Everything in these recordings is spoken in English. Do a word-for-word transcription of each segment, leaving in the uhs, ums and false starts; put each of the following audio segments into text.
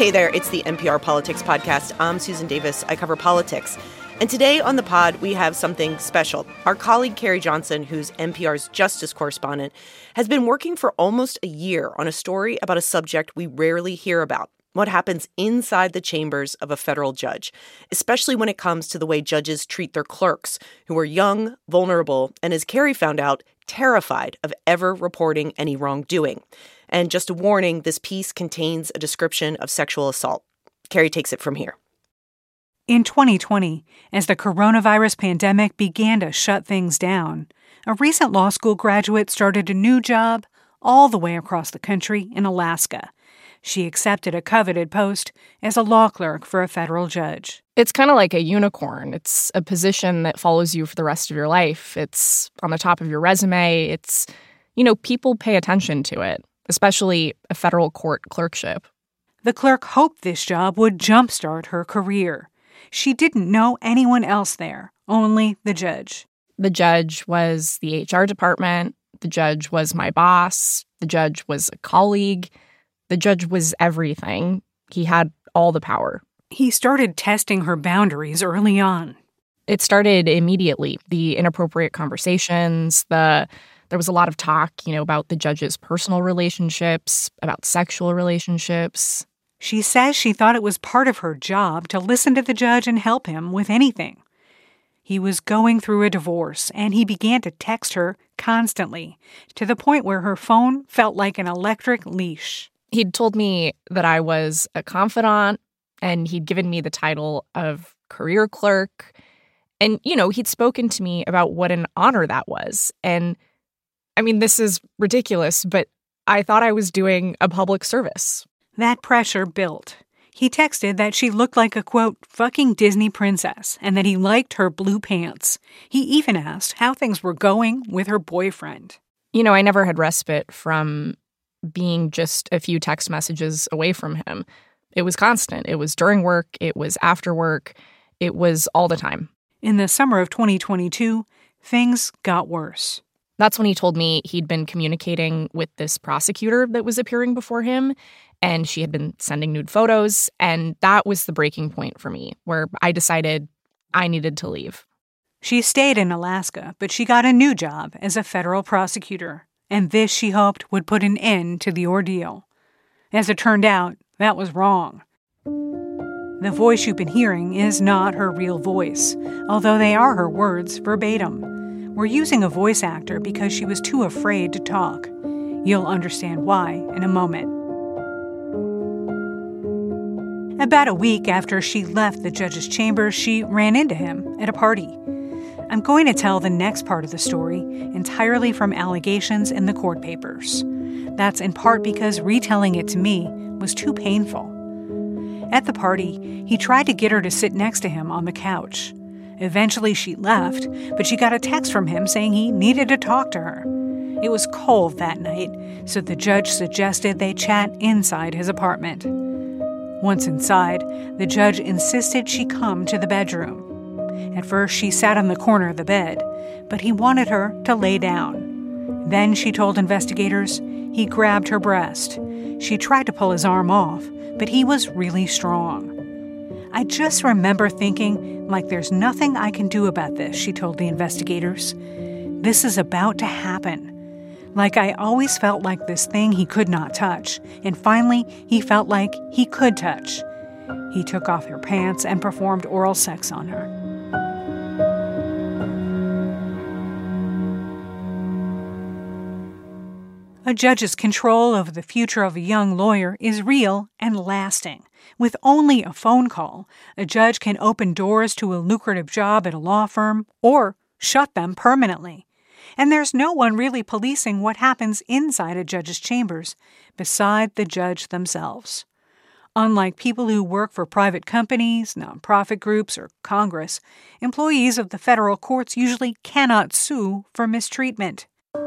Hey there, it's the N P R Politics Podcast. I'm Susan Davis. I cover politics. And today on the pod, we have something special. Our colleague, Carrie Johnson, who's N P R's justice correspondent, has been working for almost a year on a story about a subject we rarely hear about: what happens inside the chambers of a federal judge, especially when it comes to the way judges treat their clerks, who are young, vulnerable, and, as Carrie found out, terrified of ever reporting any wrongdoing. And just a warning, this piece contains a description of sexual assault. Carrie takes it from here. In twenty twenty, as the coronavirus pandemic began to shut things down, a recent law school graduate started a new job all the way across the country in Alaska. She accepted a coveted post as a law clerk for a federal judge. It's kind of like a unicorn. It's a position that follows you for the rest of your life. It's on the top of your resume. It's, you know, people pay attention to it, especially a federal court clerkship. The clerk hoped this job would jumpstart her career. She didn't know anyone else there, only the judge. The judge was the H R department. The judge was my boss. The judge was a colleague. The judge was everything. He had all the power. He started testing her boundaries early on. It started immediately. The inappropriate conversations, the there was a lot of talk, you know, about the judge's personal relationships, about sexual relationships. She says she thought it was part of her job to listen to the judge and help him with anything. He was going through a divorce, and he began to text her constantly, to the point where her phone felt like an electric leash. He'd told me that I was a confidant, and he'd given me the title of career clerk. And, you know, he'd spoken to me about what an honor that was. And, I mean, this is ridiculous, but I thought I was doing a public service. That pressure built. He texted that she looked like a, quote, fucking Disney princess, and that he liked her blue pants. He even asked how things were going with her boyfriend. You know, I never had respite from being just a few text messages away from him. It was constant. It was during work. It was after work. It was all the time. In the summer of twenty twenty-two, things got worse. That's when he told me he'd been communicating with this prosecutor that was appearing before him, and she had been sending nude photos, and that was the breaking point for me, where I decided I needed to leave. She stayed in Alaska, but she got a new job as a federal prosecutor, and this, she hoped, would put an end to the ordeal. As it turned out, that was wrong. The voice you've been hearing is not her real voice, although they are her words verbatim. We're using a voice actor because she was too afraid to talk. You'll understand why in a moment. About a week after she left the judge's chamber, she ran into him at a party. I'm going to tell the next part of the story entirely from allegations in the court papers. That's in part because retelling it to me was too painful. At the party, he tried to get her to sit next to him on the couch. Eventually she left, but she got a text from him saying he needed to talk to her. It was cold that night, so the judge suggested they chat inside his apartment. Once inside, the judge insisted she come to the bedroom. At first, she sat on the corner of the bed, but he wanted her to lay down. Then, she told investigators, he grabbed her breast. She tried to pull his arm off, but he was really strong. I just remember thinking, like, there's nothing I can do about this, she told the investigators. This is about to happen. Like, I always felt like this thing he could not touch, and finally, he felt like he could touch. He took off her pants and performed oral sex on her. A judge's control over the future of a young lawyer is real and lasting. With only a phone call, a judge can open doors to a lucrative job at a law firm or shut them permanently. And there's no one really policing what happens inside a judge's chambers beside the judge themselves. Unlike people who work for private companies, nonprofit groups, or Congress, employees of the federal courts usually cannot sue for mistreatment.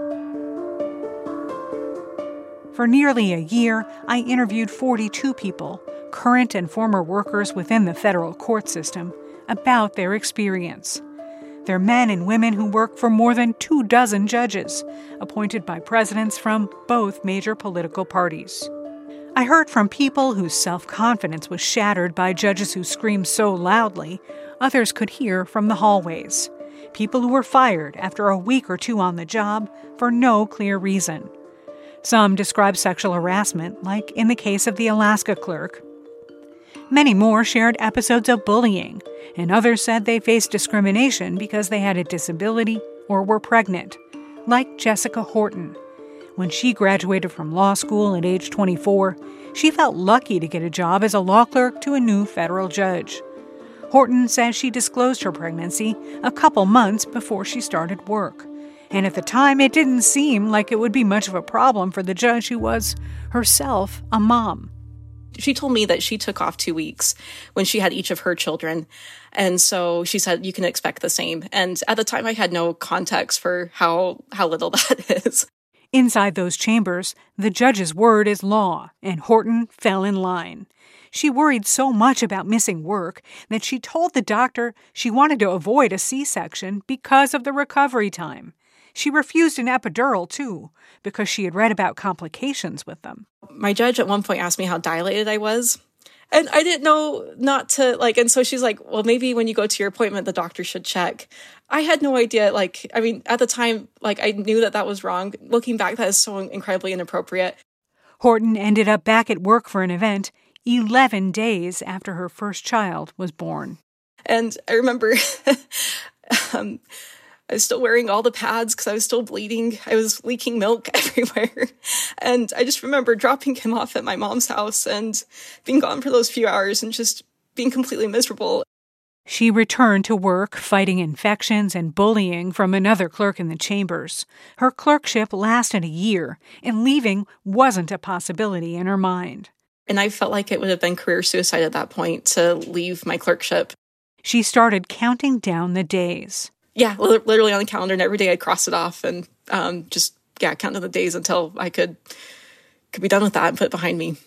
For nearly a year, I interviewed forty-two people, current and former workers within the federal court system, about their experience. They're men and women who work for more than two dozen judges, appointed by presidents from both major political parties. I heard from people whose self-confidence was shattered by judges who screamed so loudly, others could hear from the hallways. People who were fired after a week or two on the job for no clear reason. Some described sexual harassment, like in the case of the Alaska clerk. Many more shared episodes of bullying, and others said they faced discrimination because they had a disability or were pregnant, like Jessica Horton. When she graduated from law school at age twenty-four, she felt lucky to get a job as a law clerk to a new federal judge. Horton says she disclosed her pregnancy a couple months before she started work. And at the time, it didn't seem like it would be much of a problem for the judge who was herself a mom. She told me that she took off two weeks when she had each of her children. And so she said, you can expect the same. And at the time, I had no context for how, how little that is. Inside those chambers, the judge's word is law, and Horton fell in line. She worried so much about missing work that she told the doctor she wanted to avoid a C-section because of the recovery time. She refused an epidural, too, because she had read about complications with them. My judge at one point asked me how dilated I was. And I didn't know not to, like, and so she's like, well, maybe when you go to your appointment, the doctor should check. I had no idea, like, I mean, at the time, like, I knew that that was wrong. Looking back, that is so incredibly inappropriate. Horton ended up back at work for an event eleven days after her first child was born. And I remember um, I was still wearing all the pads because I was still bleeding. I was leaking milk everywhere. And I just remember dropping him off at my mom's house and being gone for those few hours and just being completely miserable. She returned to work fighting infections and bullying from another clerk in the chambers. Her clerkship lasted a year, and leaving wasn't a possibility in her mind. And I felt like it would have been career suicide at that point to leave my clerkship. She started counting down the days. Yeah, literally on the calendar, and every day I'd cross it off and um, just, yeah, count down the days until I could could be done with that and put it behind me.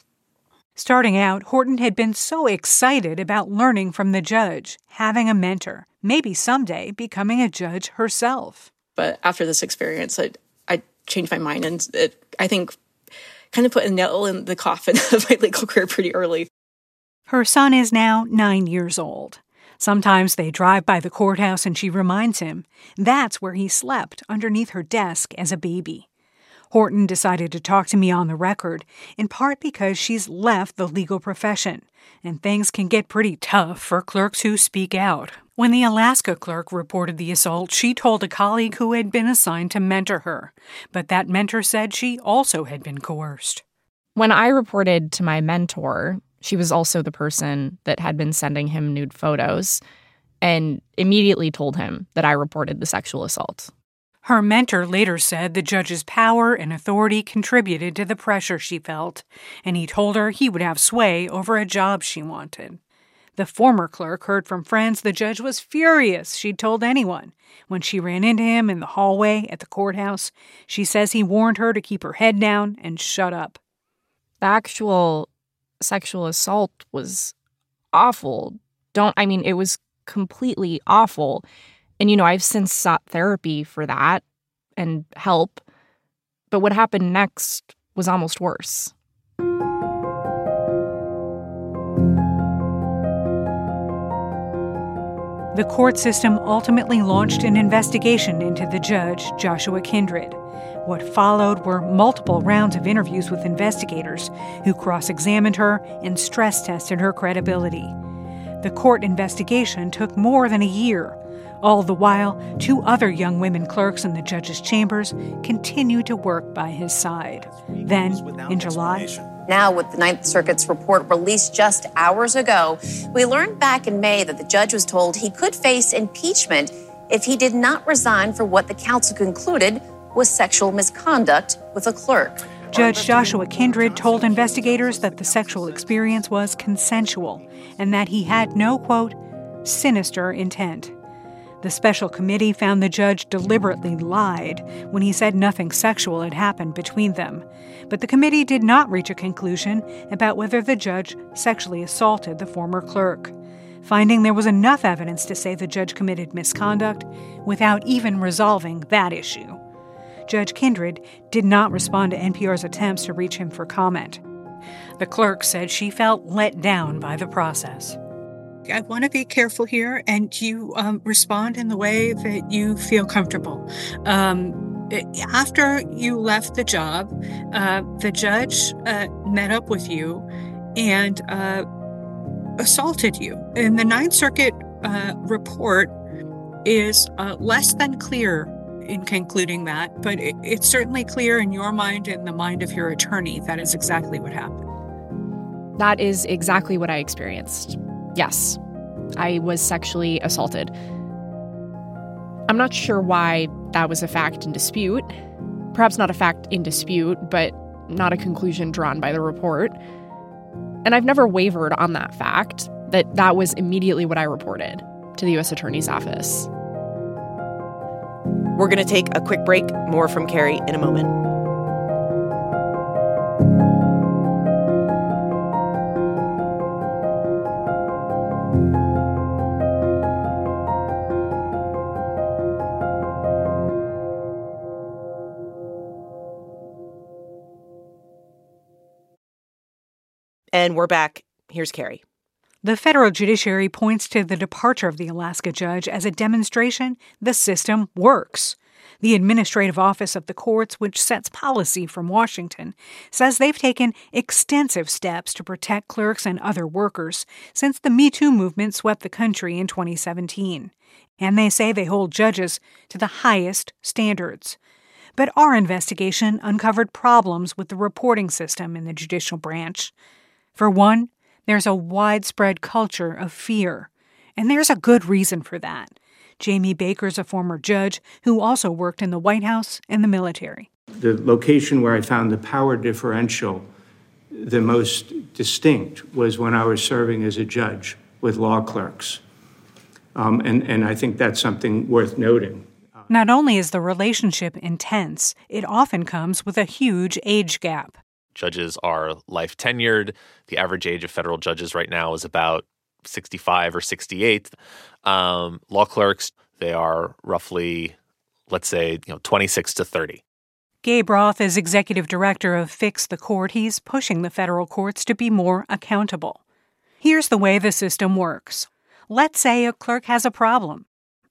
Starting out, Horton had been so excited about learning from the judge, having a mentor, maybe someday becoming a judge herself. But after this experience, I, I changed my mind, and it, I think, kind of put a nail in the coffin of my legal career pretty early. Her son is now nine years old. Sometimes they drive by the courthouse and she reminds him that's where he slept underneath her desk as a baby. Horton decided to talk to me on the record, in part because she's left the legal profession, and things can get pretty tough for clerks who speak out. When the Alaska clerk reported the assault, she told a colleague who had been assigned to mentor her, but that mentor said she also had been coerced. When I reported to my mentor, she was also the person that had been sending him nude photos, and immediately told him that I reported the sexual assault. Her mentor later said the judge's power and authority contributed to the pressure she felt, and he told her he would have sway over a job she wanted. The former clerk heard from friends the judge was furious she'd told anyone. When she ran into him in the hallway at the courthouse, she says he warned her to keep her head down and shut up. The actual sexual assault was awful. Don't, I mean, it was completely awful. And, you know, I've since sought therapy for that and help. But what happened next was almost worse. The court system ultimately launched an investigation into the judge, Joshua Kindred. What followed were multiple rounds of interviews with investigators who cross-examined her and stress-tested her credibility. The court investigation took more than a year. All the while, two other young women clerks in the judge's chambers continued to work by his side. Then, in July... Now, with the Ninth Circuit's report released just hours ago, we learned back in May that the judge was told he could face impeachment if he did not resign for what the counsel concluded was sexual misconduct with a clerk. Judge Joshua Kindred told investigators that the sexual experience was consensual and that he had no, quote, sinister intent. The special committee found the judge deliberately lied when he said nothing sexual had happened between them. But the committee did not reach a conclusion about whether the judge sexually assaulted the former clerk, finding there was enough evidence to say the judge committed misconduct without even resolving that issue. Judge Kindred did not respond to N P R's attempts to reach him for comment. The clerk said she felt let down by the process. I want to be careful here, and you um, respond in the way that you feel comfortable. Um, after you left the job, uh, the judge uh, met up with you and uh, assaulted you. And the Ninth Circuit uh, report is uh, less than clear in concluding that, but it, it's certainly clear in your mind and the mind of your attorney that is exactly what happened. That is exactly what I experienced. Yes, I was sexually assaulted. I'm not sure why that was a fact in dispute. Perhaps not a fact in dispute, but not a conclusion drawn by the report. And I've never wavered on that fact, that that was immediately what I reported to the U S Attorney's Office. We're going to take a quick break. More from Carrie in a moment. And we're back. Here's Carrie. The federal judiciary points to the departure of the Alaska judge as a demonstration the system works. The Administrative Office of the Courts, which sets policy from Washington, says they've taken extensive steps to protect clerks and other workers since the Me Too movement swept the country in twenty seventeen. And they say they hold judges to the highest standards. But our investigation uncovered problems with the reporting system in the judicial branch. For one, there's a widespread culture of fear, and there's a good reason for that. Jamie Baker's a former judge who also worked in the White House and the military. The location where I found the power differential the most distinct was when I was serving as a judge with law clerks. Um, and, and I think that's something worth noting. Not only is the relationship intense, it often comes with a huge age gap. Judges are life tenured. The average age of federal judges right now is about sixty-five or sixty-eight. Um, law clerks, they are roughly, let's say, you know, twenty-six to thirty. Gabe Roth is executive director of Fix the Court. He's pushing the federal courts to be more accountable. Here's the way the system works. Let's say a clerk has a problem.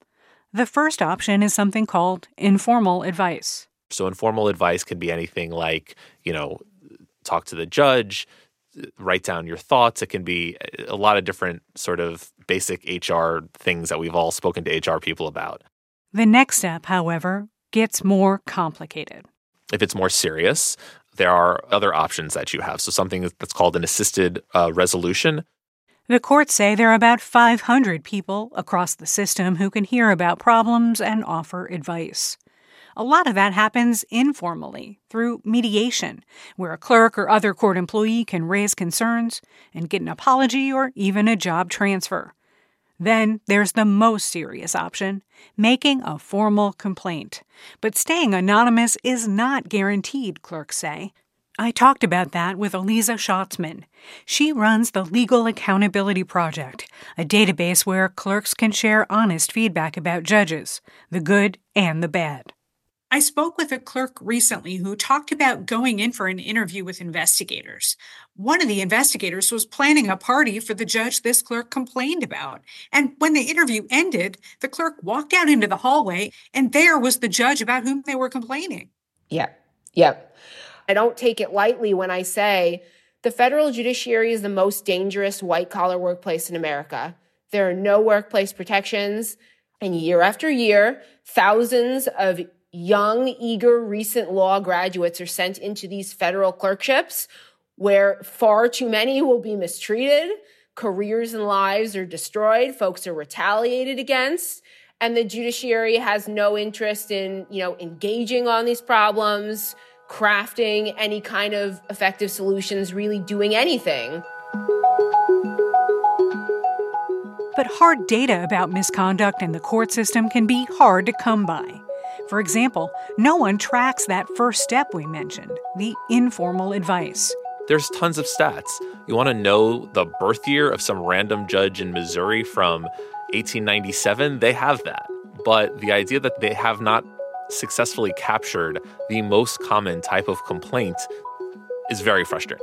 The first option is something called informal advice. So informal advice can be anything like, you know, talk to the judge, write down your thoughts. It can be a lot of different sort of basic H R things that we've all spoken to H R people about. The next step, however, gets more complicated. If it's more serious, there are other options that you have. So something that's called an assisted uh, resolution. The courts say there are about five hundred people across the system who can hear about problems and offer advice. A lot of that happens informally, through mediation, where a clerk or other court employee can raise concerns and get an apology or even a job transfer. Then there's the most serious option, making a formal complaint. But staying anonymous is not guaranteed, clerks say. I talked about that with Eliza Schatzman. She runs the Legal Accountability Project, a database where clerks can share honest feedback about judges, the good and the bad. I spoke with a clerk recently who talked about going in for an interview with investigators. One of the investigators was planning a party for the judge this clerk complained about. And when the interview ended, the clerk walked out into the hallway, and there was the judge about whom they were complaining. Yep, yep. I don't take it lightly when I say the federal judiciary is the most dangerous white-collar workplace in America. There are no workplace protections. And year after year, thousands of young, eager, recent law graduates are sent into these federal clerkships where far too many will be mistreated, careers and lives are destroyed, folks are retaliated against, and the judiciary has no interest in, you know, engaging on these problems, crafting any kind of effective solutions, really doing anything. But hard data about misconduct in the court system can be hard to come by. For example, no one tracks that first step we mentioned, the informal advice. There's tons of stats. You want to know the birth year of some random judge in Missouri from eighteen ninety-seven? They have that. But the idea that they have not successfully captured the most common type of complaint is very frustrating.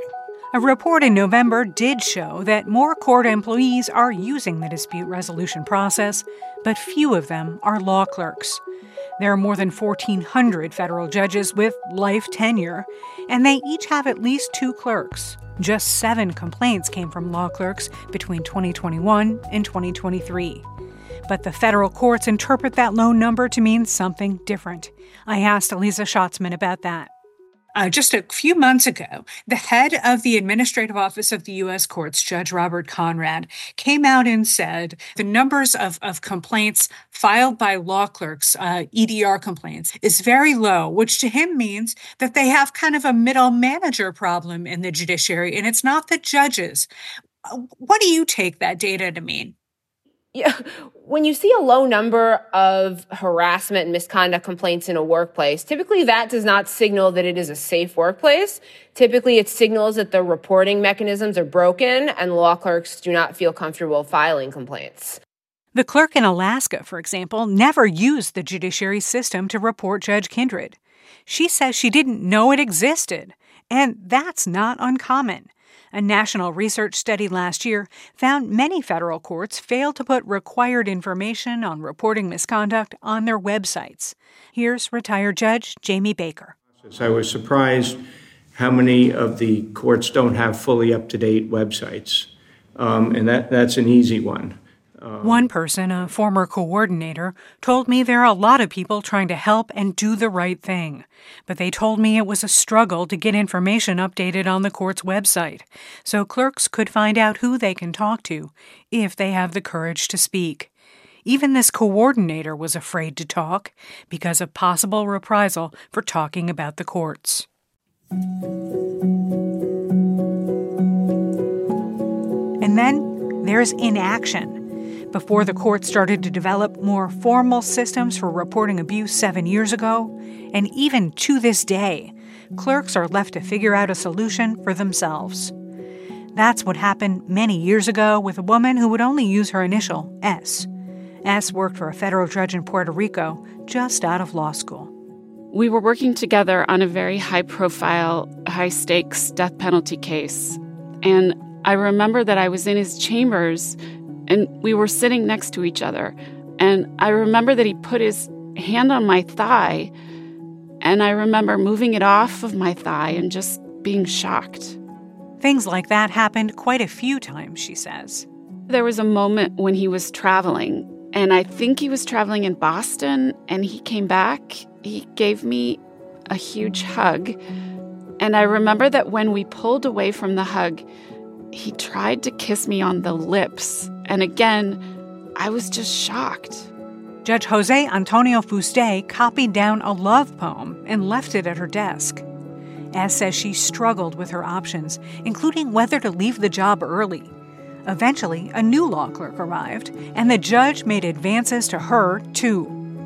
A report in November did show that more court employees are using the dispute resolution process, but few of them are law clerks. There are more than fourteen hundred federal judges with life tenure, and they each have at least two clerks. Just seven complaints came from law clerks between twenty twenty-one and twenty twenty-three. But the federal courts interpret that low number to mean something different. I asked Elisa Schatzman about that. Uh, just a few months ago, the head of the Administrative Office of the U S Courts, Judge Robert Conrad, came out and said the numbers of, of complaints filed by law clerks, uh, E D R complaints, is very low, which to him means that they have kind of a middle manager problem in the judiciary, and it's not the judges. What do you take that data to mean? Yeah, when you see a low number of harassment and misconduct complaints in a workplace, typically that does not signal that it is a safe workplace. Typically it signals that the reporting mechanisms are broken and law clerks do not feel comfortable filing complaints. The clerk in Alaska, for example, never used the judiciary system to report Judge Kindred. She says she didn't know it existed, and that's not uncommon. A national research study last year found many federal courts failed to put required information on reporting misconduct on their websites. Here's retired Judge Jamie Baker. I was surprised how many of the courts don't have fully up-to-date websites, um, and that, that's an easy one. Um, One person, a former coordinator, told me there are a lot of people trying to help and do the right thing. But they told me it was a struggle to get information updated on the court's website, so clerks could find out who they can talk to if they have the courage to speak. Even this coordinator was afraid to talk because of possible reprisal for talking about the courts. And then there's inaction. Before the court started to develop more formal systems for reporting abuse seven years ago, and even to this day, clerks are left to figure out a solution for themselves. That's what happened many years ago with a woman who would only use her initial, S. S worked for a federal judge in Puerto Rico just out of law school. We were working together on a very high-profile, high-stakes death penalty case, and I remember that I was in his chambers and we were sitting next to each other. And I remember that he put his hand on my thigh, and I remember moving it off of my thigh and just being shocked. Things like that happened quite a few times, she says. There was a moment when he was traveling, and I think he was traveling in Boston, and he came back. He gave me a huge hug. And I remember that when we pulled away from the hug, he tried to kiss me on the lips. And again, I was just shocked. Judge Jose Antonio Fuste copied down a love poem and left it at her desk. S says she struggled with her options, including whether to leave the job early. Eventually, a new law clerk arrived, and the judge made advances to her, too.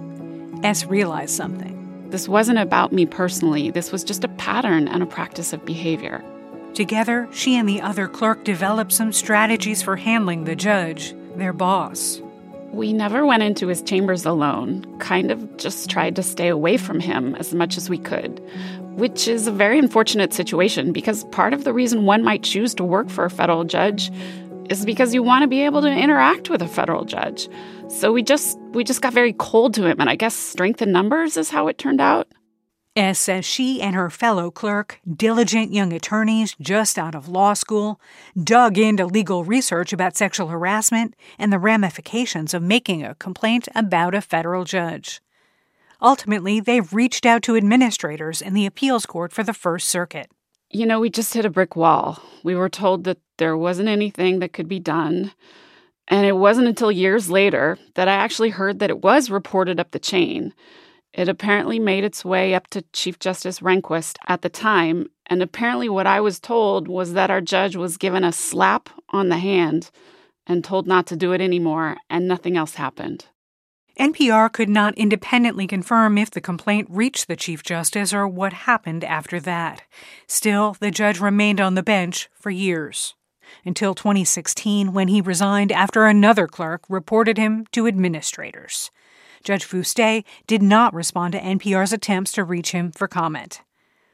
S realized something. This wasn't about me personally. This was just a pattern and a practice of behavior. Together, she and the other clerk developed some strategies for handling the judge, their boss. We never went into his chambers alone, kind of just tried to stay away from him as much as we could, which is a very unfortunate situation because part of the reason one might choose to work for a federal judge is because you want to be able to interact with a federal judge. So we just we just got very cold to him, and I guess strength in numbers is how it turned out. S says she and her fellow clerk, diligent young attorneys just out of law school, dug into legal research about sexual harassment and the ramifications of making a complaint about a federal judge. Ultimately, they've reached out to administrators in the appeals court for the First Circuit. You know, we just hit a brick wall. We were told that there wasn't anything that could be done. And it wasn't until years later that I actually heard that it was reported up the chain. It apparently made its way up to Chief Justice Rehnquist at the time, and apparently what I was told was that our judge was given a slap on the hand and told not to do it anymore, and nothing else happened. N P R could not independently confirm if the complaint reached the Chief Justice or what happened after that. Still, the judge remained on the bench for years, until twenty sixteen when he resigned after another clerk reported him to administrators. Judge Fuste did not respond to N P R's attempts to reach him for comment.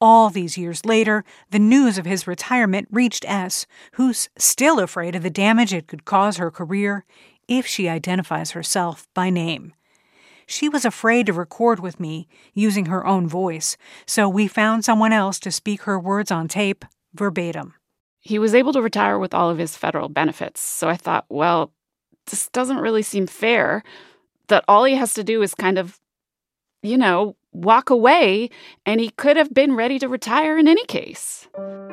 All these years later, the news of his retirement reached S, who's still afraid of the damage it could cause her career if she identifies herself by name. She was afraid to record with me using her own voice, so we found someone else to speak her words on tape verbatim. He was able to retire with all of his federal benefits, so I thought, well, this doesn't really seem fair, that all he has to do is kind of, you know, walk away, and he could have been ready to retire in any case.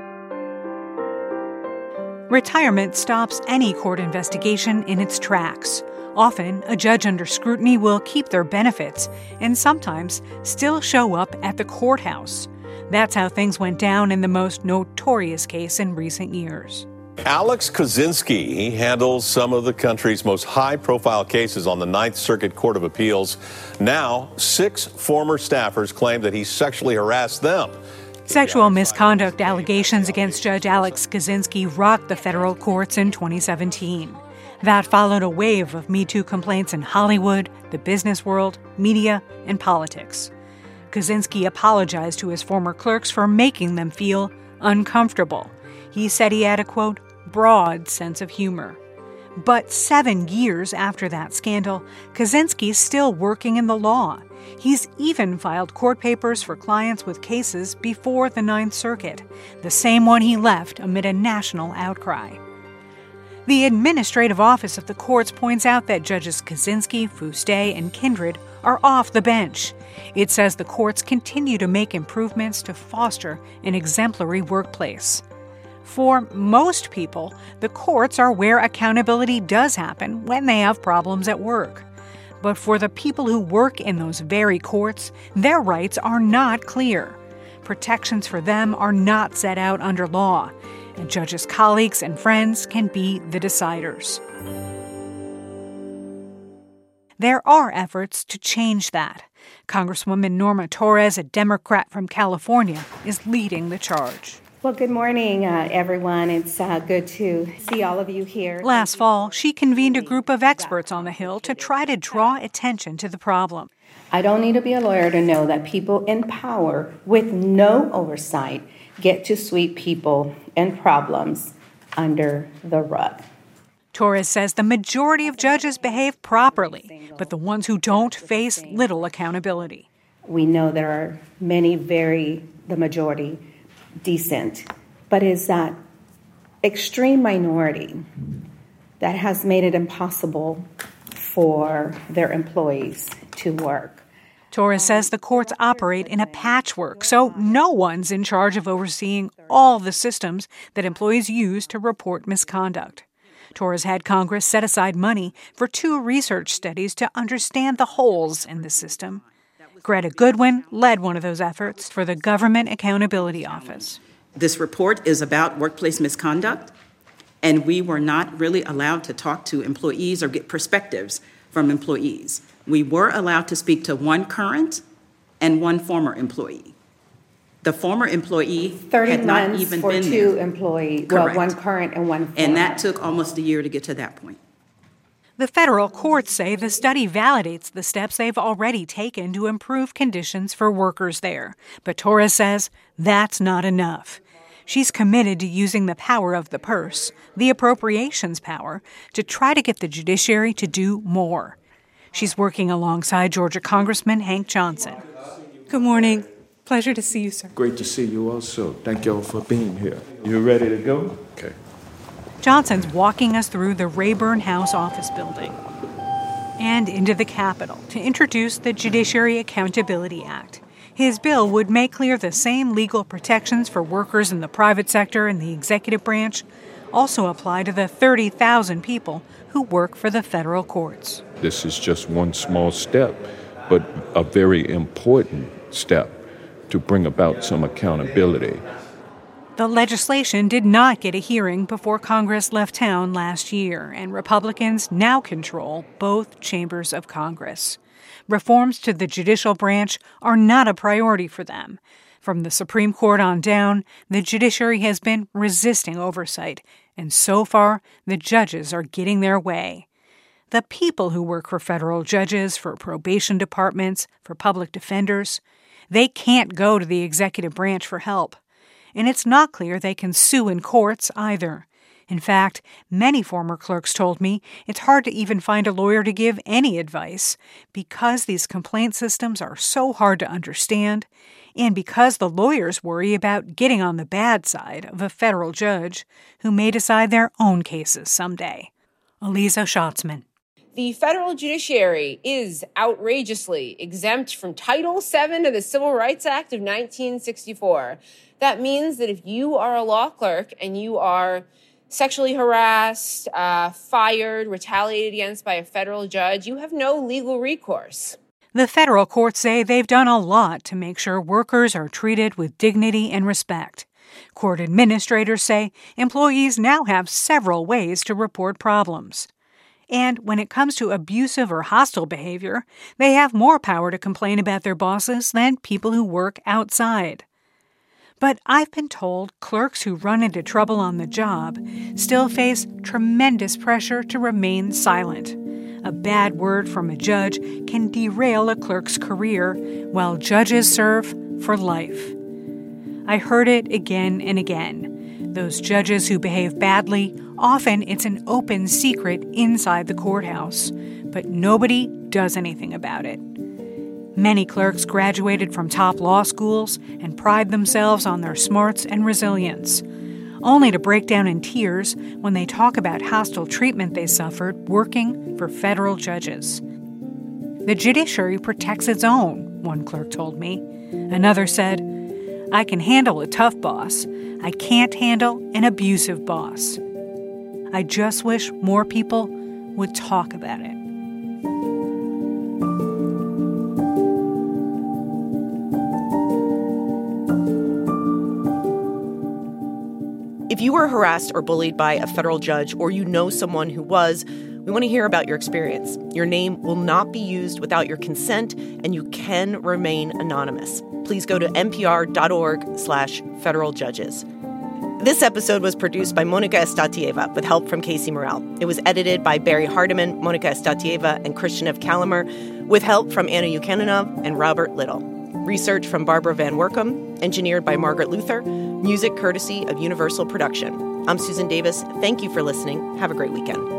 Retirement stops any court investigation in its tracks. Often, a judge under scrutiny will keep their benefits and sometimes still show up at the courthouse. That's how things went down in the most notorious case in recent years. Alex Kozinski, he handles some of the country's most high-profile cases on the Ninth Circuit Court of Appeals. Now, six former staffers claim that he sexually harassed them. Sexual misconduct allegations against Judge Alex Kozinski rocked the federal courts in twenty seventeen. That followed a wave of Me Too complaints in Hollywood, the business world, media, and politics. Kozinski apologized to his former clerks for making them feel uncomfortable. He said he had a, quote, broad sense of humor. But seven years after that scandal, Kozinski's still working in the law. He's even filed court papers for clients with cases before the Ninth Circuit, the same one he left amid a national outcry. The administrative office of the courts points out that Judges Kozinski, Fuste, and Kindred are off the bench. It says the courts continue to make improvements to foster an exemplary workplace. For most people, the courts are where accountability does happen when they have problems at work. But for the people who work in those very courts, their rights are not clear. Protections for them are not set out under law, and judges' colleagues and friends can be the deciders. There are efforts to change that. Congresswoman Norma Torres, a Democrat from California, is leading the charge. Well, good morning, uh, everyone. It's uh, good to see all of you here. Last fall, she convened a group of experts on the Hill to try to draw attention to the problem. I don't need to be a lawyer to know that people in power with no oversight get to sweep people and problems under the rug. Torres says the majority of judges behave properly, but the ones who don't face little accountability. We know there are many very, the majority, decent, but is that extreme minority that has made it impossible for their employees to work. Torres says the courts operate in a patchwork, so no one's in charge of overseeing all the systems that employees use to report misconduct. Torres had Congress set aside money for two research studies to understand the holes in the system. Greta Goodwin led one of those efforts for the Government Accountability Office. This report is about workplace misconduct, and we were not really allowed to talk to employees or get perspectives from employees. We were allowed to speak to one current and one former employee. The former employee had not even for been two there. employees, Correct. well, one current and one former. And that took almost a year to get to that point. The federal courts say the study validates the steps they've already taken to improve conditions for workers there. But Torres says that's not enough. She's committed to using the power of the purse, the appropriations power, to try to get the judiciary to do more. She's working alongside Georgia Congressman Hank Johnson. Good morning. Pleasure to see you, sir. Great to see you also. Thank you all for being here. You ready to go? Okay. Johnson's walking us through the Rayburn House office building and into the Capitol to introduce the Judiciary Accountability Act. His bill would make clear the same legal protections for workers in the private sector and the executive branch also apply to the thirty thousand people who work for the federal courts. This is just one small step, but a very important step to bring about some accountability. The legislation did not get a hearing before Congress left town last year, and Republicans now control both chambers of Congress. Reforms to the judicial branch are not a priority for them. From the Supreme Court on down, the judiciary has been resisting oversight, and so far, the judges are getting their way. The people who work for federal judges, for probation departments, for public defenders, They can't go to the executive branch for help. And it's not clear they can sue in courts either. In fact, many former clerks told me it's hard to even find a lawyer to give any advice because these complaint systems are so hard to understand and because the lawyers worry about getting on the bad side of a federal judge who may decide their own cases someday. Aliza Schatzman. The federal judiciary is outrageously exempt from Title seven of the Civil Rights Act of nineteen sixty-four. That means that if you are a law clerk and you are sexually harassed, uh, fired, retaliated against by a federal judge, you have no legal recourse. The federal courts say they've done a lot to make sure workers are treated with dignity and respect. Court administrators say employees now have several ways to report problems. And when it comes to abusive or hostile behavior, they have more power to complain about their bosses than people who work outside. But I've been told clerks who run into trouble on the job still face tremendous pressure to remain silent. A bad word from a judge can derail a clerk's career, while judges serve for life. I heard it again and again. Those judges who behave badly, often it's an open secret inside the courthouse, but nobody does anything about it. Many clerks graduated from top law schools and pride themselves on their smarts and resilience, only to break down in tears when they talk about hostile treatment they suffered working for federal judges. The judiciary protects its own, one clerk told me. Another said, I can handle a tough boss. I can't handle an abusive boss. I just wish more people would talk about it. If you were harassed or bullied by a federal judge or you know someone who was, we want to hear about your experience. Your name will not be used without your consent, and you can remain anonymous. Please go to npr.org slash federal judges. This episode was produced by Monica Estatieva with help from Casey Morrell. It was edited by Barry Hardiman, Monica Estatieva, and Christian F. Calamer with help from Anna Yukananov and Robert Little. Research from Barbara Van Workum, engineered by Margaret Luther, music courtesy of Universal Production. I'm Susan Davis. Thank you for listening. Have a great weekend.